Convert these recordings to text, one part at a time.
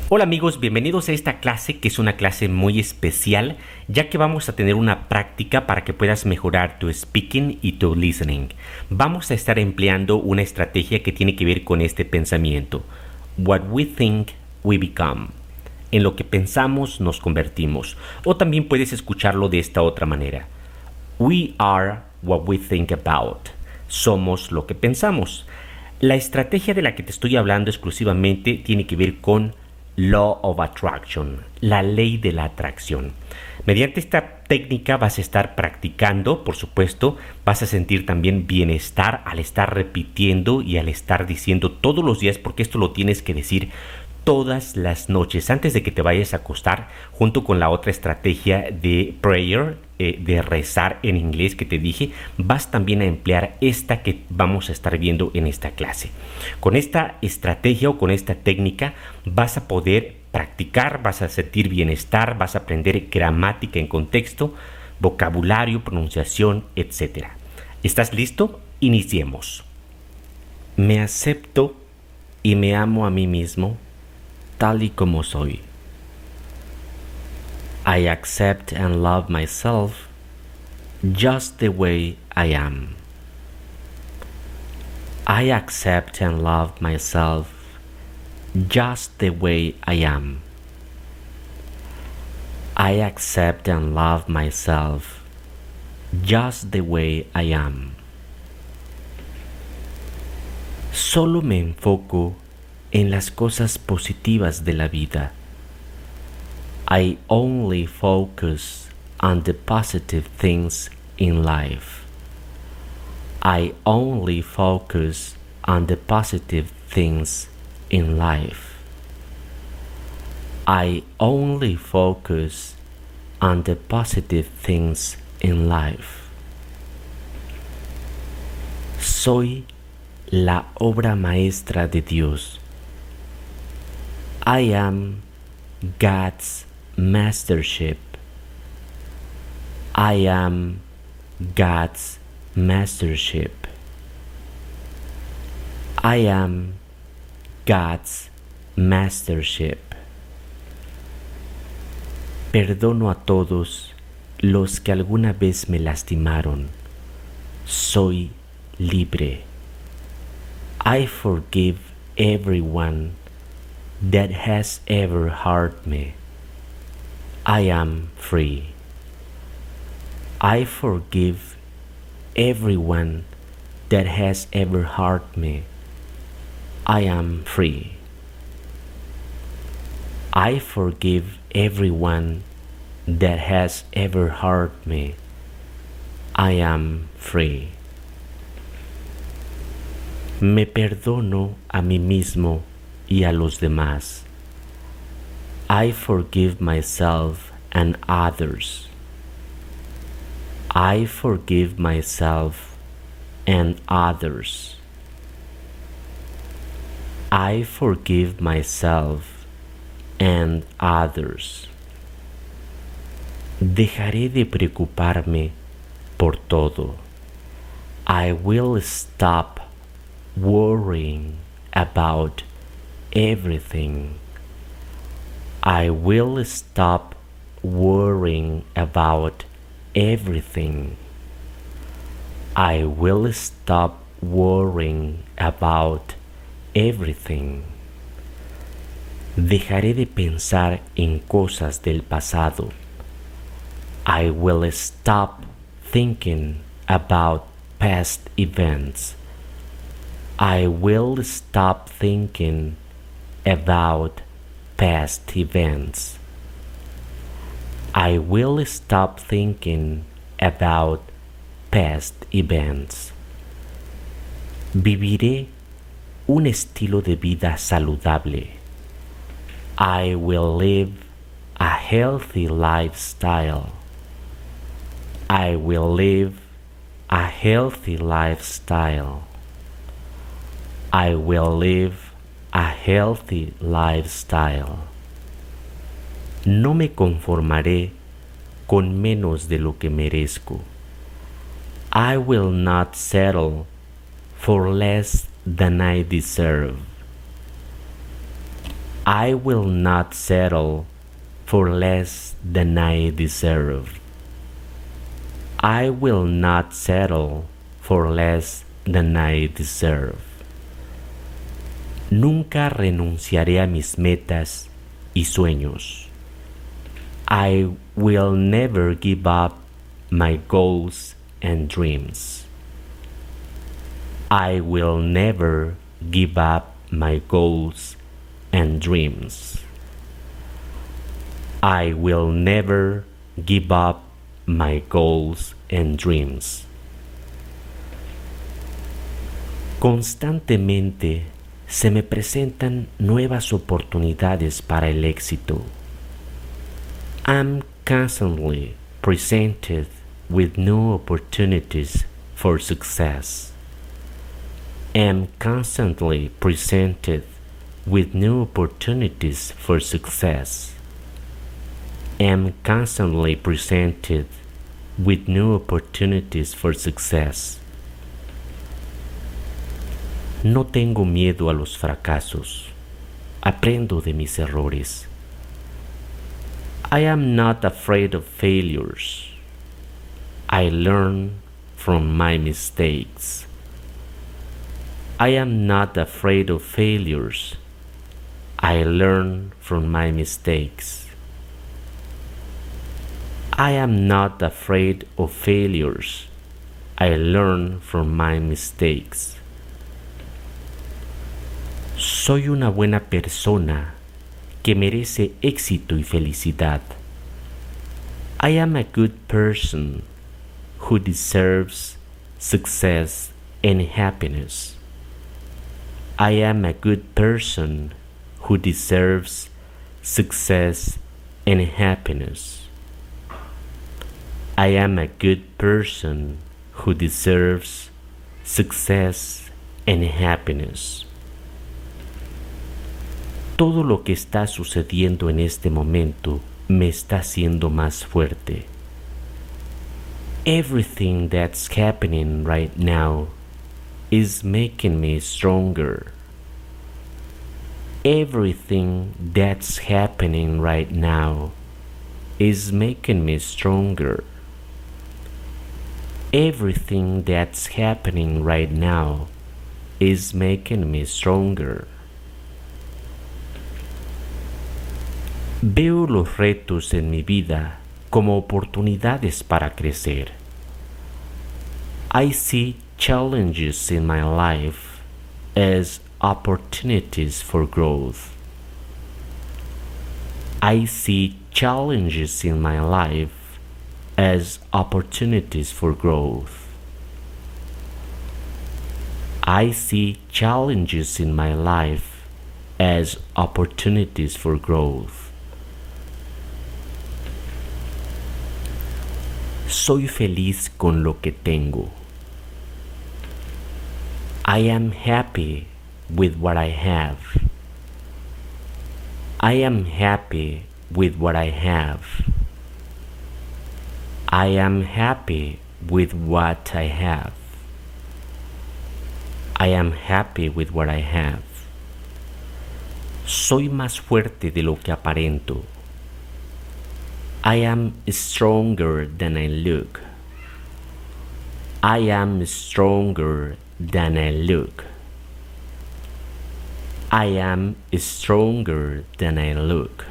Hola amigos, bienvenidos a esta clase que es una clase muy especial ya que vamos a tener una práctica para que puedas mejorar tu speaking y tu listening. Vamos a estar empleando una estrategia que tiene que ver con este pensamiento. What we think, we become. En lo que pensamos, nos convertimos. O también puedes escucharlo de esta otra manera. We are what we think about. Somos lo que pensamos. La estrategia de la que te estoy hablando exclusivamente tiene que ver con Law of Attraction, la ley de la atracción. Mediante esta técnica vas a estar practicando, por supuesto, vas a sentir también bienestar al estar repitiendo y al estar diciendo todos los días, porque esto lo tienes que decir todas las noches antes de que te vayas a acostar, junto con la otra estrategia de prayer, de rezar en inglés que te dije. Vas también a emplear esta que vamos a estar viendo en esta clase. Con esta estrategia o con esta técnica vas a poder practicar, vas a sentir bienestar, vas a aprender gramática en contexto, vocabulario, pronunciación, etc. ¿Estás listo? Iniciemos. Me acepto y me amo a mí mismo tal y como soy. I accept and love myself just the way I am. I accept and love myself just the way I am. I accept and love myself just the way I am. Solo me enfoco en las cosas positivas de la vida. I only focus on the positive things in life. I only focus on the positive things in life. I only focus on the positive things in life. Soy la obra maestra de Dios. I am God's mastership. I am God's mastership. I am God's mastership. Perdono a todos los que alguna vez me lastimaron. Soy libre. I forgive everyone that has ever hurt me. I am free. I forgive everyone that has ever hurt me. I am free. I forgive everyone that has ever hurt me. I am free. Me perdono a mí mismo y a los demás. I forgive myself and others. I forgive myself and others. I forgive myself and others. Dejaré de preocuparme por todo. I will stop worrying about everything. I will stop worrying about everything. I will stop worrying about everything. Dejaré de pensar en cosas del pasado. I will stop thinking about past events. I will stop thinking about past events. I will stop thinking about past events. Viviré un estilo de vida saludable. I will live a healthy lifestyle. I will live a healthy lifestyle. I will live a healthy lifestyle. No me conformaré con menos de lo que merezco. I will not settle for less than I deserve. I will not settle for less than I deserve. I will not settle for less than I deserve. Nunca renunciaré a mis metas y sueños. I will never give up my goals and dreams. I will never give up my goals and dreams. I will never give up my goals and dreams. Constantemente se me presentan nuevas oportunidades para el éxito. I'm constantly presented with new opportunities for success. I'm constantly presented with new opportunities for success. I'm constantly presented with new opportunities for success. No tengo miedo a los fracasos. Aprendo de mis errores. I am not afraid of failures. I learn from my mistakes. I am not afraid of failures. I learn from my mistakes. I am not afraid of failures. I learn from my mistakes. Soy una buena persona que merece éxito y felicidad. I am a good person who deserves success and happiness. I am a good person who deserves success and happiness. I am a good person who deserves success and happiness. Todo lo que está sucediendo en este momento me está haciendo más fuerte. Everything that's happening right now is making me stronger. Everything that's happening right now is making me stronger. Everything that's happening right now is making me stronger. Veo los retos en mi vida como oportunidades para crecer. I see challenges in my life as opportunities for growth. I see challenges in my life as opportunities for growth. I see challenges in my life as opportunities for growth. Soy feliz con lo que tengo. I am happy with what I have. I am happy with what I have. I am happy with what I have. I am happy with what I have. Soy más fuerte de lo que aparento. I am stronger than I look. I am stronger than I look. I am stronger than I look.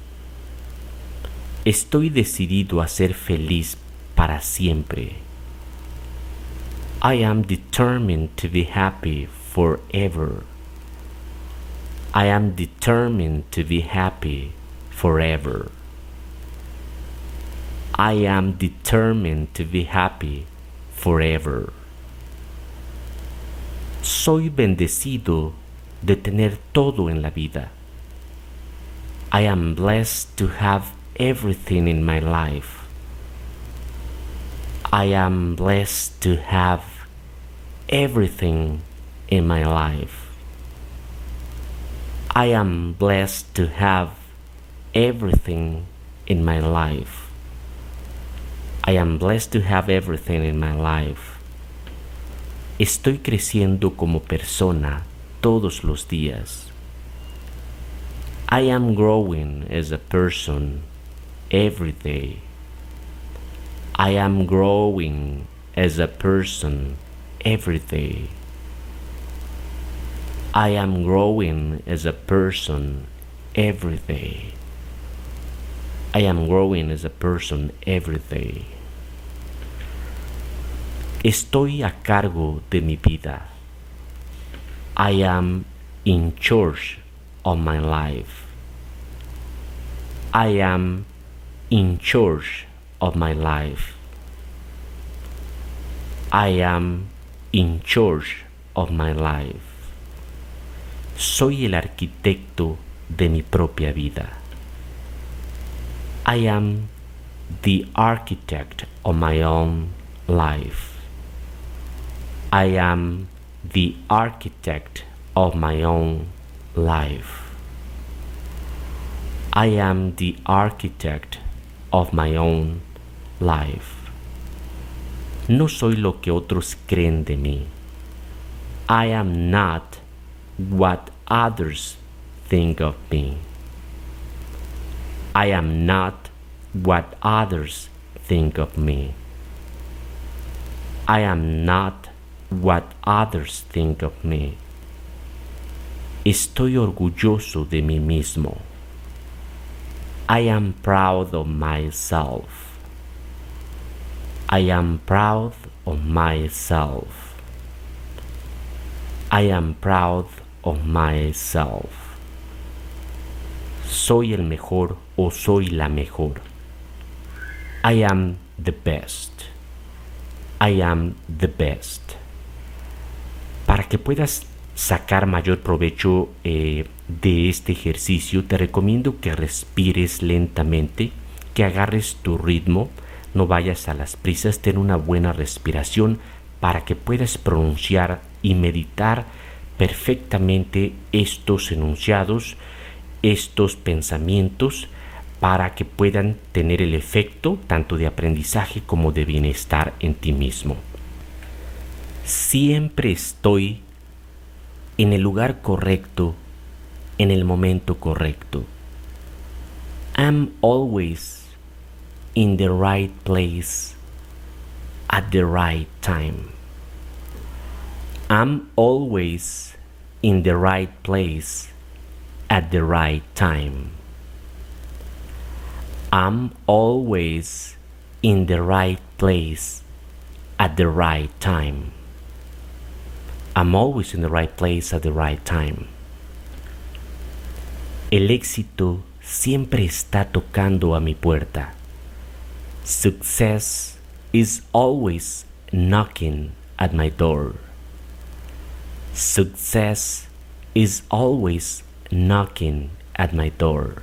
Estoy decidido a ser feliz para siempre. I am determined to be happy forever. I am determined to be happy forever. I am determined to be happy forever. Soy bendecido de tener todo en la vida. I am blessed to have everything in my life. I am blessed to have everything in my life. I am blessed to have everything in my life. I am blessed to have everything in my life. Estoy creciendo como persona todos los días. I am growing as a person every day. I am growing as a person every day. I am growing as a person every day. I am growing as a person every day. Estoy a cargo de mi vida. I am in charge of my life. I am in charge of my life. I am in charge of my life. Soy el arquitecto de mi propia vida. I am the architect of my own life. I am the architect of my own life. I am the architect of my own life. No soy lo que otros creen de mí. I am not what others think of me. I am not what others think of me. I am not what others think of me. Estoy orgulloso de mí mismo. I am proud of myself. I am proud of myself. I am proud of myself. Soy el mejor o soy la mejor. I am the best. I am the best. Para que puedas sacar mayor provecho de este ejercicio, te recomiendo que respires lentamente, que agarres tu ritmo, no vayas a las prisas, ten una buena respiración para que puedas pronunciar y meditar perfectamente estos enunciados, estos pensamientos, para que puedan tener el efecto tanto de aprendizaje como de bienestar en ti mismo. Siempre estoy en el lugar correcto, en el momento correcto. I'm always in the right place at the right time. I'm always in the right place at the right time. I'm always in the right place at the right time. I'm always in the right place at the right time. El éxito siempre está tocando a mi puerta. Success is always knocking at my door. Success is always knocking at my door.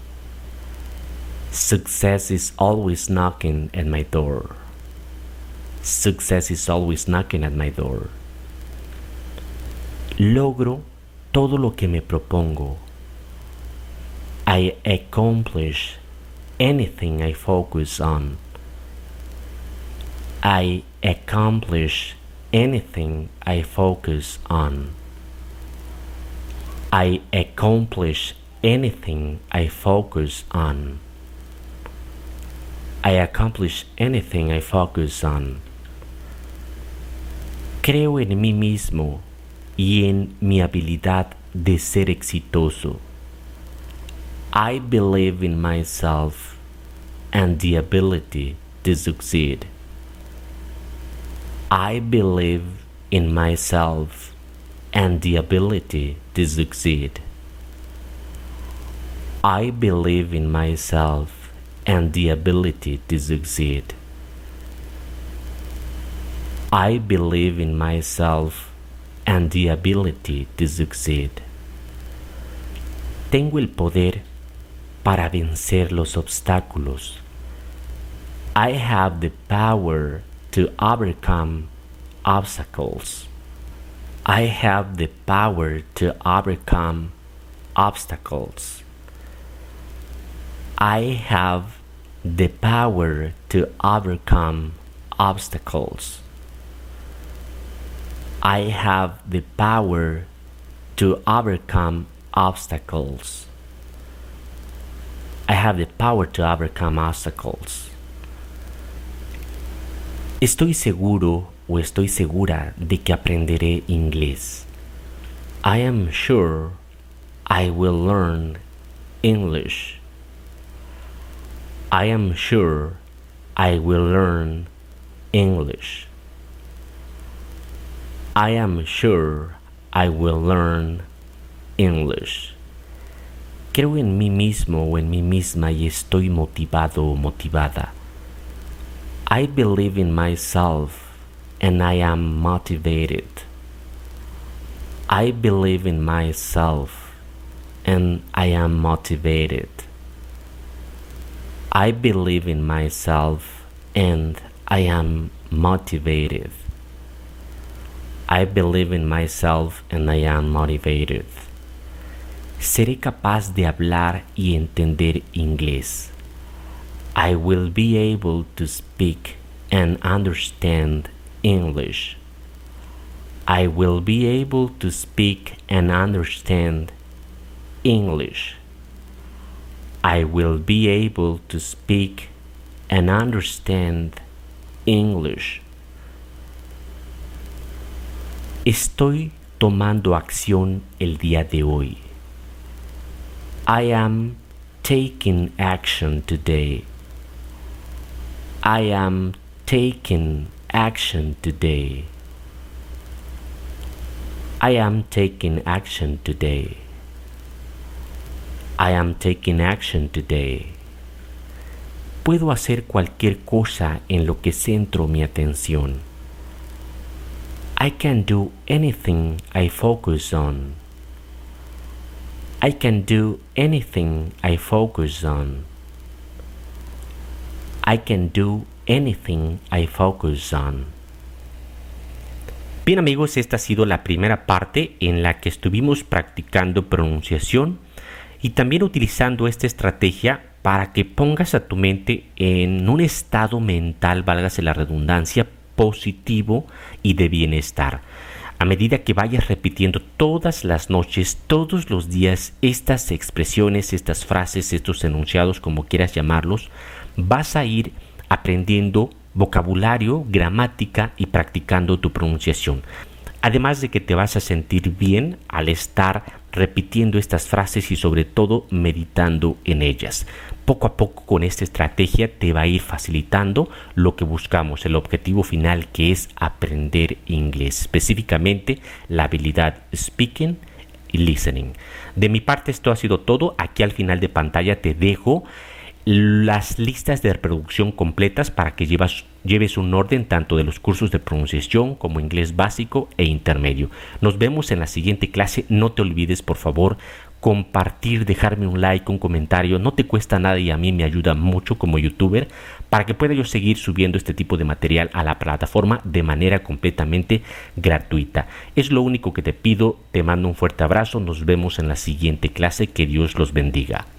Success is always knocking at my door. Success is always knocking at my door. Logro todo lo que me propongo. I accomplish anything I focus on. I accomplish anything I focus on. I accomplish anything I focus on. I accomplish anything I focus on. Creo en mí mismo y en mi habilidad de ser exitoso. I believe in myself and the ability to succeed. I believe in myself and the ability to succeed. I believe in myself and the ability to succeed. I believe in myself and the ability to succeed. Tengo el poder para vencer los obstáculos. I have the power to overcome obstacles. I have the power to overcome obstacles. I have the power to overcome obstacles. I have the power to overcome obstacles. have the power to overcome obstacles. Estoy seguro o estoy segura de que aprenderé inglés. I am sure I will learn English. I am sure I will learn English. I am sure I will learn English. Creo en mí mismo o en mí misma y estoy motivado o motivada. I believe in myself and I am motivated. I believe in myself and I am motivated. I believe in myself and I am motivated. I believe in myself and I am motivated. Seré capaz de hablar y entender inglés. I will be able to speak and understand English. I will be able to speak and understand English. I will be able to speak and understand English. Estoy tomando acción el día de hoy. I am taking action today. I am taking action today. I am taking action today. I am taking action today. Puedo hacer cualquier cosa en lo que centro mi atención. I can do anything I focus on. I can do anything I focus on. I can do anything I focus on. Bien amigos, esta ha sido la primera parte en la que estuvimos practicando pronunciación y también utilizando esta estrategia para que pongas a tu mente en un estado mental, válgase la redundancia, positivo y de bienestar. A medida que vayas repitiendo todas las noches, todos los días, estas expresiones, estas frases, estos enunciados, como quieras llamarlos, vas a ir aprendiendo vocabulario, gramática y practicando tu pronunciación. Además de que te vas a sentir bien al estar repitiendo estas frases y sobre todo meditando en ellas. Poco a poco con esta estrategia te va a ir facilitando lo que buscamos, el objetivo final, que es aprender inglés, específicamente la habilidad speaking y listening. De mi parte esto ha sido todo. Aquí al final de pantalla te dejo las listas de reproducción completas para que lleves un orden tanto de los cursos de pronunciación como inglés básico e intermedio. Nos vemos en la siguiente clase. No te olvides, por favor, compartir, dejarme un like, un comentario. No te cuesta nada y a mí me ayuda mucho como youtuber para que pueda yo seguir subiendo este tipo de material a la plataforma de manera completamente gratuita. Es lo único que te pido. Te mando un fuerte abrazo. Nos vemos en la siguiente clase. Que Dios los bendiga.